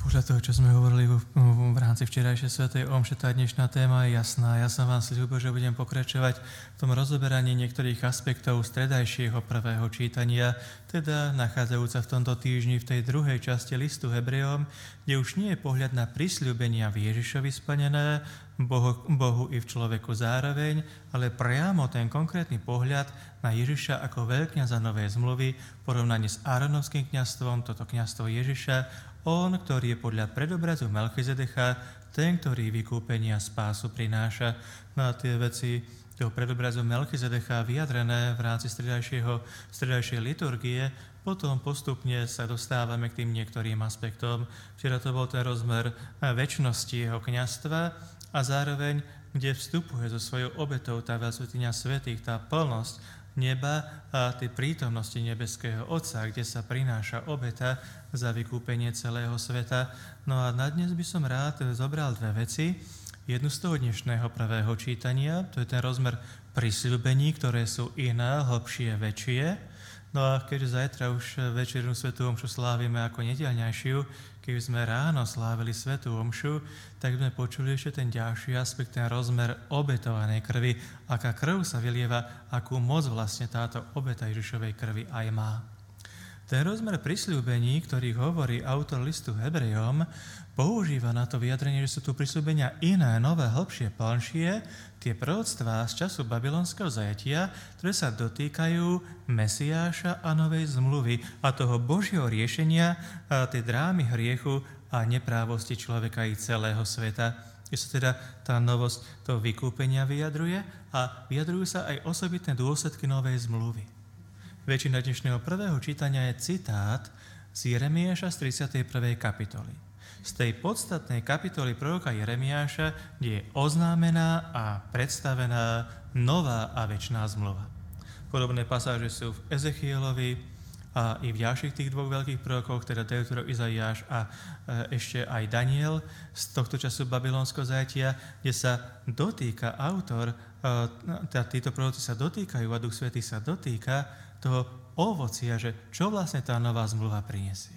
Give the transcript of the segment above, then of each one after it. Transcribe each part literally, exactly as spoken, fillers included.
Podľa toho, čo sme hovorili v, v rámci včerajšej svätej omše, tá dnešná téma je jasná. Ja som vám sľúbil, že budem pokračovať v tom rozoberaní niektorých aspektov stredajšieho prvého čítania, teda nachádzajúca v tomto týždni v tej druhej časti listu Hebrejom, kde už nie je pohľad na prisľúbenia v Ježišovi splnené, Bohu, Bohu i v človeku zároveň, ale priamo ten konkrétny pohľad na Ježiša ako veľkňaza novej zmluvy v porovnaní s Áronovským kňazstvom, toto kňazstvo Ježiša. On, ktorý je podľa predobrazu Melchizedecha, ten, ktorý vykúpenia spásu prináša. No a tie veci toho predobrazu Melchizedecha vyjadrené v rámci stredajšieho, stredajšej liturgie, potom postupne sa dostávame k tým niektorým aspektom. Včera to bol ten rozmer večnosti jeho kňazstva a zároveň, kde vstupuje so svojou obetou tá veľsvätyňa svätých, tá plnosť neba a tej prítomnosti nebeského Otca, kde sa prináša obeta za vykúpenie celého sveta. No a na dnes by som rád zobral dve veci. Jednu z toho dnešného prvého čítania, to je ten rozmer prisľúbení, ktoré sú iné, hlbšie, väčšie. No a keďže zajtra už večernú svätú omšu slávime ako nedeľňajšiu, keď sme ráno slávili svätú omšu, tak sme počuli ešte ten ďalší aspekt, ten rozmer obetovanej krvi, aká krv sa vylieva, akú moc vlastne táto obeta Ježišovej krvi aj má. Ten rozmer prisľúbení, ktorý hovorí autor listu Hebrejom, používa na to vyjadrenie, že sú tu prisľúbenia iné, nové, hlbšie, plnšie, tie proroctvá z času babylonského zajatia, ktoré sa dotýkajú Mesiáša a novej zmluvy a toho Božieho riešenia a tej drámy hriechu a neprávosti človeka i celého sveta. Je sa teda tá novosť toho vykúpenia vyjadruje a vyjadrujú sa aj osobitné dôsledky novej zmluvy. Väčšina dnešného prvého čítania je citát z Jeremiáša z tridsiatej prvej kapitoly. Z tej podstatnej kapitoly proroka Jeremiáša, kde je oznámená a predstavená nová a večná zmluva. Podobné pasáže sú v Ezechielovi a i v ďalších tých dvoch veľkých prorokoch, teda Deutero, Izaiáš a e, ešte aj Daniel z tohto času babylonského zajatia, kde sa dotýka autor, e, teda títo proroci sa dotýkajú a Duch Svätý sa dotýka toho ovocia, že čo vlastne tá nová zmluva prinesie.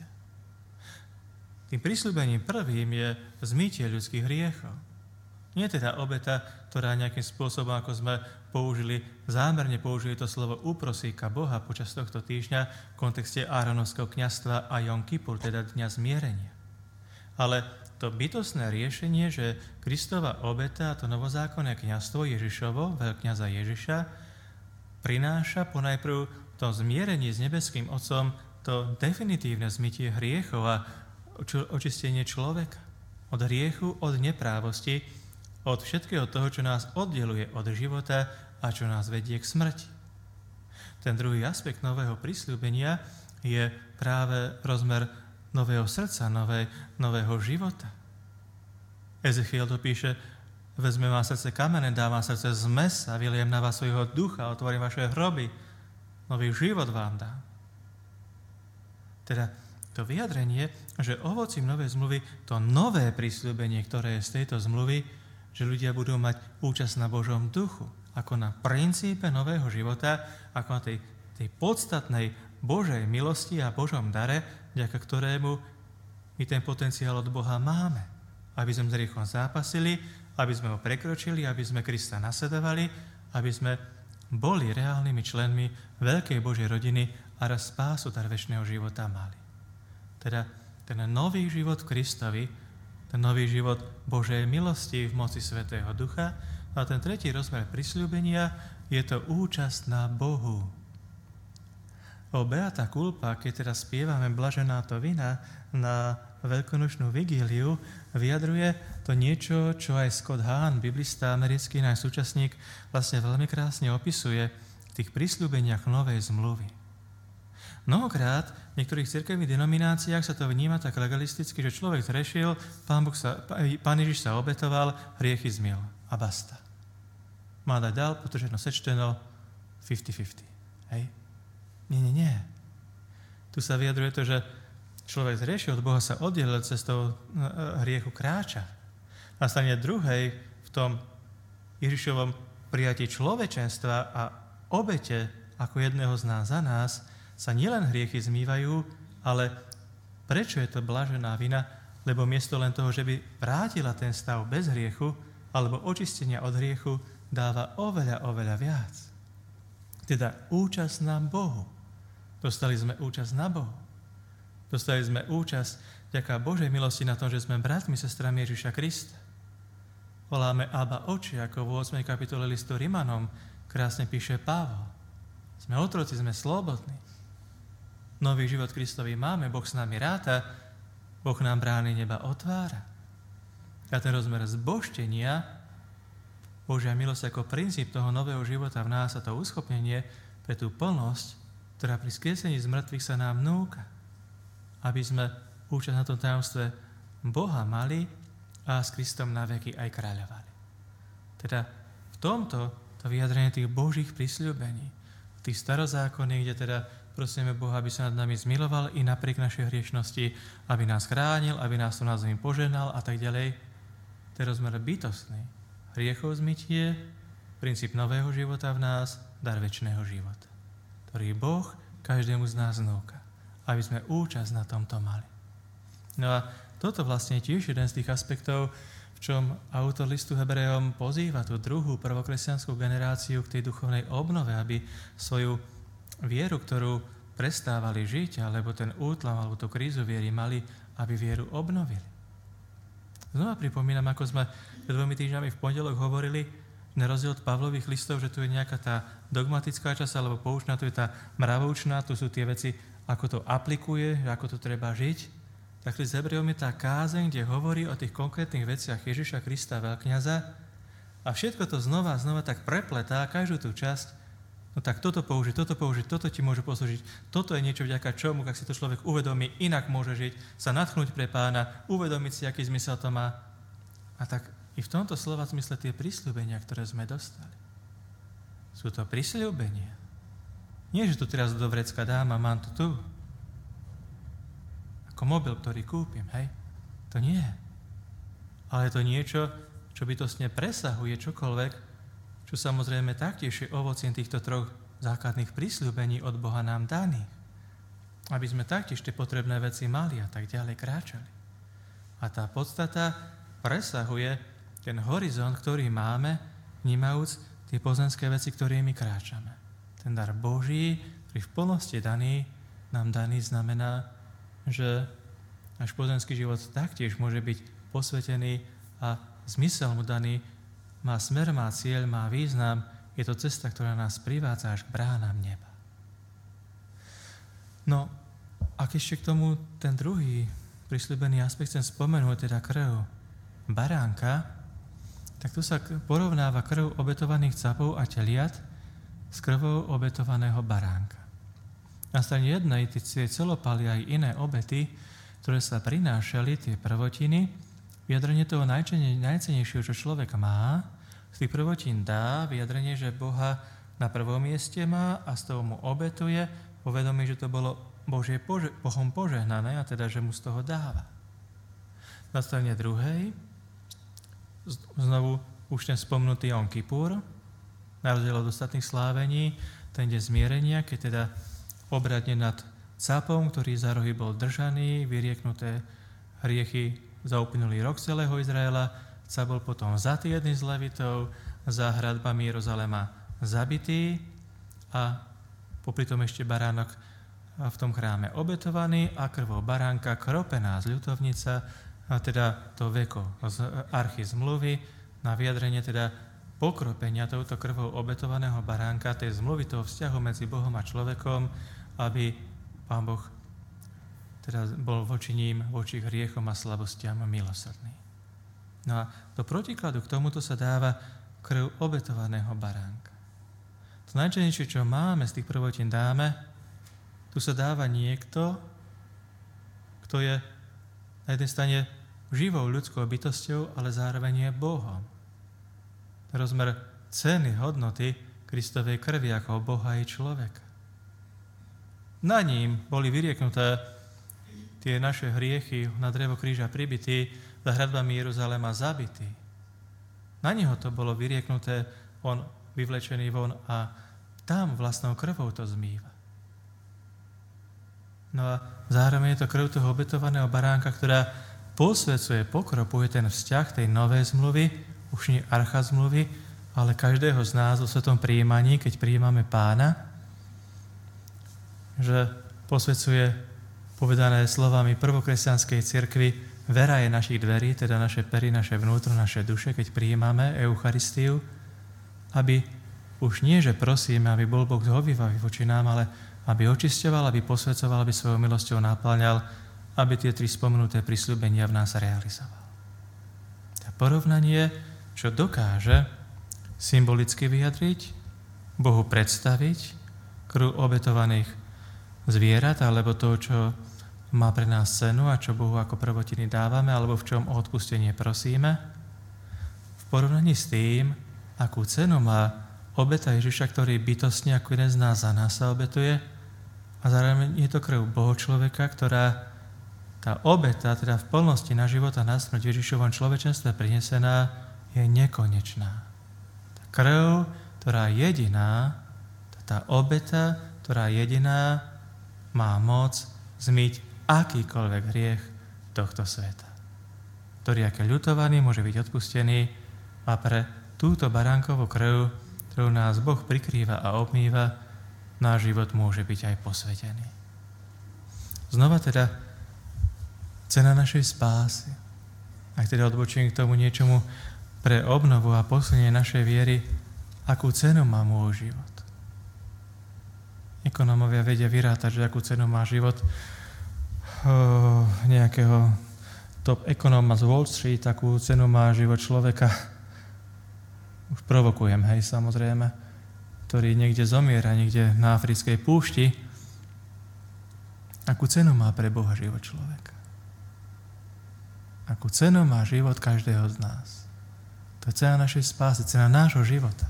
Tým prisľúbením prvým je zmýtie ľudských hriechov. Nie teda obeta, ktorá nejakým spôsobom, ako sme použili, zámerne použili to slovo uprosíka Boha počas tohto týždňa v kontexte Áronovského kňazstva a Jom Kipur, teda Dňa zmierenia. Ale to bytostné riešenie, že Kristova obeta, to novozákonné kňazstvo Ježišovo, veľkňaza Ježiša, prináša ponajprv v tom zmierení s nebeským Otcom to definitívne zmytie hriechov a očistenie človeka. Od hriechu, od neprávosti, od všetkého toho, čo nás oddeluje od života a čo nás vedie k smrti. Ten druhý aspekt nového prisľúbenia je práve rozmer nového srdca, nové, nového života. Ezechiel to píše: vezmem vám srdce kamenné, dám vám srdce z mesa, vyliem na vás svojho ducha, otvorím vaše hroby, nový život vám dám. Teda to vyjadrenie, že ovocím novej zmluvy, to nové prisľúbenie, ktoré je z tejto zmluvy, že ľudia budú mať účasť na Božom duchu, ako na princípe nového života, ako na tej, tej podstatnej Božej milosti a Božom dare, vďaka ktorému my ten potenciál od Boha máme. Aby sme s hriechom zápasili, aby sme ho prekročili, aby sme Krista nasledovali, aby sme boli reálnymi členmi veľkej Božej rodiny a raz spásu dar večného života mali. Teda ten nový život v Kristovi, ten nový život Božej milosti v moci Svätého Ducha. A ten tretí rozmer prisľúbenia je to účasť na Bohu. O Beata Culpa, keď teda spievame Blažená to vina na veľkonočnú vigíliu, vyjadruje to niečo, čo aj Scott Hahn, biblista americký, náš súčasník, vlastne veľmi krásne opisuje v tých prisľúbeniach novej zmluvy. Mnohokrát v niektorých cirkevných denomináciách sa to vníma tak legalisticky, že človek zrešil, pán, Boh sa, pán Ježiš sa obetoval, hriechy zmiel a basta. Má dať dal, pretože no sečteno päťdesiat päťdesiat. Hej? Nie, nie, nie. Tu sa vyjadruje to, že človek zrešil od Boha, sa oddelil cestou hriechu kráča. Na strane druhej v tom Ježišovom prijatí človečenstva a obete ako jedného z nás za nás sa nielen hriechy zmývajú, ale prečo je to blažená vina? lebo miesto len toho, že by vrátila ten stav bez hriechu alebo očistenia od hriechu, dáva oveľa, oveľa viac. Teda účasť na Bohu. Dostali sme účasť na Bohu. Dostali sme účasť vďaka Božej milosti na tom, že sme bratmi, sestrami Ježiša Krista. Voláme Abba Oče, ako v ôsmej kapitole listu Rimanom krásne píše Pavol. Sme otroci, sme slobodní. Nový život Kristovi máme, Boh s nami ráta, Boh nám brány neba otvára. A ten rozmer zbožtenia, Božia milosť ako princíp toho nového života v nás a to uschopnenie pre tú plnosť, ktorá pri skriesení z mŕtvych sa nám núka, aby sme účasť na tom tajomstve Boha mali a s Kristom na veky aj kráľovali. Teda v tomto to vyjadrenie tých Božích prisľúbení, tých starozákonných, kde teda prosíme Boha, aby sa nad nami zmiloval i napriek našej hriešnosti, aby nás chránil, aby nás tu na zemi požehnal a tak ďalej. To je rozmer bytostný. Hriechov zmytie, princíp nového života v nás, dar večného života, ktorý Boh každému z nás núka, aby sme účasť na tomto mali. No a toto vlastne je tiež jeden z tých aspektov, v čom autor listu Hebrejom pozýva tú druhú prvokresťanskú generáciu k tej duchovnej obnove, aby svoju vieru, ktorú prestávali žiť, alebo ten útlam, alebo tú krízu viery mali, aby vieru obnovili. Znova pripomínam, ako sme pred dvomi týždňami v pondelok hovorili, na rozdiel od Pavlových listov, že tu je nejaká tá dogmatická časť, alebo poučná, tu je tá mravoučná, tu sú tie veci, ako to aplikuje, ako to treba žiť. Tak s Hebrejom je tá kázeň, kde hovorí o tých konkrétnych veciach Ježiša Krista, veľkňaza, a všetko to znova a znova tak prepletá, každú tú časť. No tak toto použiť, toto použiť, toto ti môže poslúžiť, toto je niečo vďaka čomu, ak si to človek uvedomí, inak môže žiť, sa nadchnúť pre Pána, uvedomiť si, aký zmysel to má. A tak i v tomto slova zmysle tie prisľúbenia, ktoré sme dostali. Sú to prisľúbenia. Nie, že tu teraz do vrecka dám a mám to tu. Ako mobil, ktorý kúpim, hej? To nie. Ale je to niečo, čo bytostne presahuje čokoľvek, čo samozrejme taktiež je ovocím týchto troch základných prisľúbení od Boha nám daných. Aby sme taktiež tie potrebné veci mali a tak ďalej kráčali. A tá podstata presahuje ten horizont, ktorý máme, vnímajúc tie pozemské veci, ktorými kráčame. Ten dar Boží, ktorý v plnosti daný, nám daný znamená, že náš pozemský život taktiež môže byť posvetený a zmysel mu daný, má smer, má cieľ, má význam, je to cesta, ktorá nás privádza až k bránám neba. No, ak ešte k tomu ten druhý prisľúbený aspekt chcem spomenúť, teda krv baránka, tak tu sa porovnáva krv obetovaných capov a teliat s krvou obetovaného baránka. Na strane jednej tie celopaly aj iné obety, ktoré sa prinášali, tie prvotiny, vyjadrenie toho najcennejšieho, čo človek má, z tých prvotín dá vyjadrenie, že Boha na prvom mieste má a z toho mu obetuje, uvedomí, že to bolo Božie pože- Bohom požehnané a teda, že mu z toho dáva. Na strane druhej znovu už ten spomnutý Jom Kipur, na rozdiel od ostatných slávení, ten deň zmierenia, keď teda obradne nad capom, ktorý za rohy bol držaný, vyrieknuté hriechy za uplynulý rok celého Izraela, sa bol potom zatý jedným z levitov, za hradbami Jeruzalema zabitý a popri tom ešte baránok v tom chráme obetovaný a krvou baránka kropená z ľutovnica, a teda to veko z archy zmluvy, na vyjadrenie teda pokropenia touto krvou obetovaného baránka, tej zmluvy, toho vzťahu medzi Bohom a človekom, aby Pán Boh teda bol voči ním, voči hriechom a slabostiam milosrdný. No a do protikladu k tomuto sa dáva krv obetovaného baránka. To najčastejšie, čo máme z tých prvotín dáme, tu sa dáva niekto, kto je na jednej strane živou ľudskou bytosťou, ale zároveň je Bohom. Rozmer ceny, hodnoty Kristovej krvi ako Boha i človeka. Na ním boli vyrieknuté tie naše hriechy, na drevo kríža pribití, za hradbami Jeruzalema zabití. Na neho to bolo vyrieknuté, on vyvlečený von a tam vlastnou krvou to zmýva. No a zároveň je to krv toho obetovaného baránka, ktorá posvecuje, pokropuje ten vzťah tej novej zmluvy, už nie archazmluvy, ale každého z nás vo svetom prijímaní, keď prijímame Pána, že posvecuje, povedané slovami prvokresťanskej cirkvi, vera je našich dverí, teda naše pery, naše vnútro, naše duše, keď prijímame Eucharistiu, aby už nie, že prosíme, aby bol Boh zhovívavý voči nám, ale aby očisťoval, aby posvedcoval, aby svojou milosťou naplňal, aby tie tri spomenuté prisľúbenia v nás realizoval. A porovnanie, čo dokáže symbolicky vyjadriť, Bohu predstaviť krv obetovaných zvierat, alebo to, čo má pre nás cenu a čo Bohu ako prvotiny dávame, alebo v čom o odpustenie prosíme, v porovnaní s tým, akú cenu má obeta Ježiša, ktorý bytostne ako jeden z nás za nás sa obetuje, a zároveň je to krv Boho človeka, ktorá tá obeta, teda v plnosti na život a na smrť v Ježišovom človečenstve prinesená, je nekonečná. Tá krv, ktorá jediná, tá obeta, ktorá jediná, má moc zmyť akýkoľvek hriech tohto sveta, ktorý, aké ľutovaný, môže byť odpustený, a pre túto baránkovú krv, ktorú nás Boh prikrýva a obmýva, náš život môže byť aj posvetený. Znova teda cena našej spásy. Ak teda odbočím k tomu niečomu pre obnovu a posilnenie našej viery, akú cenu má môj život. Ekonómovia vedia vyrátať, že akú cenu má život oh, nejakého top ekonóma z Wall Street, akú cenu má život človeka. Už provokujem, hej, samozrejme, ktorý niekde zomiera, niekde na africkej púšti. Akú cenu má pre Boha život človeka? Akú cenu má život každého z nás? To je cena našej spásy, cena nášho života.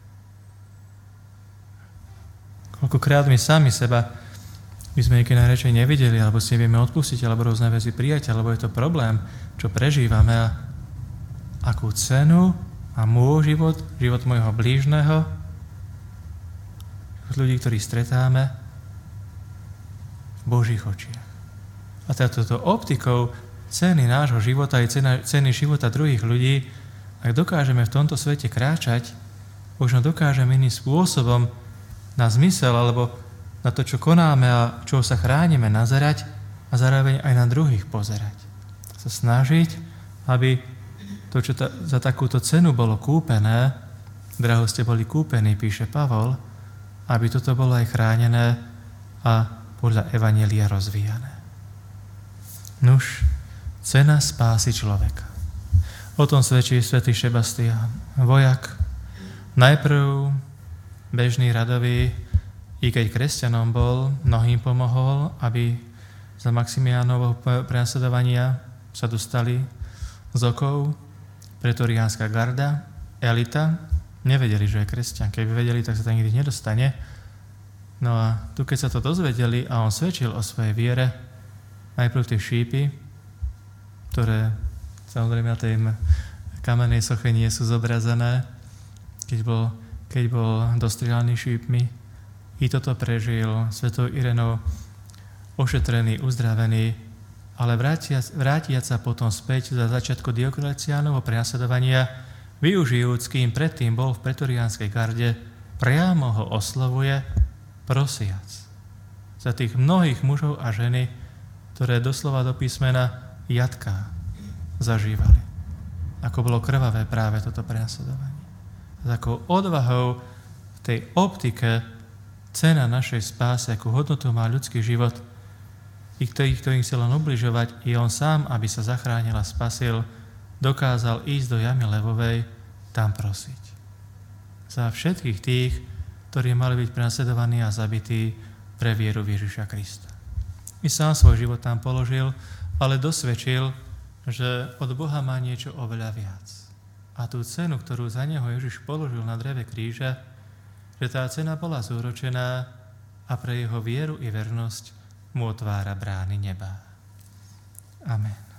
Koľkokrát my sami seba by sme niekedy najradšej nevideli, alebo si nevieme odpustiť, alebo rôzne veci prijať, alebo je to problém, čo prežívame, a akú cenu má môj život, život môjho blížneho, život ľudí, ktorých stretáme v Božích očiach. A teda toto optikou ceny nášho života a cena, ceny života druhých ľudí, ak dokážeme v tomto svete kráčať, možno dokážeme iným spôsobom na zmysel alebo na to, čo konáme a čo sa chránime, nazerať a zároveň aj na druhých pozerať. Sa snažiť, aby to, čo ta, za takúto cenu bolo kúpené, draho ste boli kúpení, píše Pavol, aby toto bolo aj chránené a podľa evanjelia rozvíjané. Nuž, cena spásy človeka. O tom svedčí svätý Šebastián, vojak, najprv bežný radový, i keď kresťanom bol, mnohým pomohol, aby za Maximiánovho prenasledovania sa dostali z okov pretoriánska garda, elita, nevedeli, že je kresťan. Keby vedeli, tak sa tam nikdy nedostane. No a tu, keď sa to dozvedeli a on svedčil o svojej viere, najprv tie šípy, ktoré samozrejme na tej kamennej soche nie sú zobrazené, keď bol keď bol dostrieľaný šípmi. I toto prežil svetou Irenou, ošetrený, uzdravený, ale vrátiac, vrátiac sa potom späť za začiatku Diokleciánovho prenasledovania, využijúc, kým predtým bol v pretoriánskej garde, priamo ho oslovuje, prosiac za tých mnohých mužov a ženy, ktoré doslova do písmena jatká zažívali. Ako bolo krvavé práve toto prenasledovanie. S takou odvahou v tej optike cena našej spásy, akú hodnotu má ľudský život, i ktorých, ktorým chcel len ubližovať, i on sám, aby sa zachránil a spasil, dokázal ísť do jamy levovej, tam prosiť. Za všetkých tých, ktorí mali byť prenasledovaní a zabití pre vieru v Ježiša Krista. I sám svoj život tam položil, ale dosvedčil, že od Boha má niečo oveľa viac. A tú cenu, ktorú za neho Ježiš položil na dreve kríža, že tá cena bola zúročená a pre jeho vieru i vernosť mu otvára brány neba. Amen.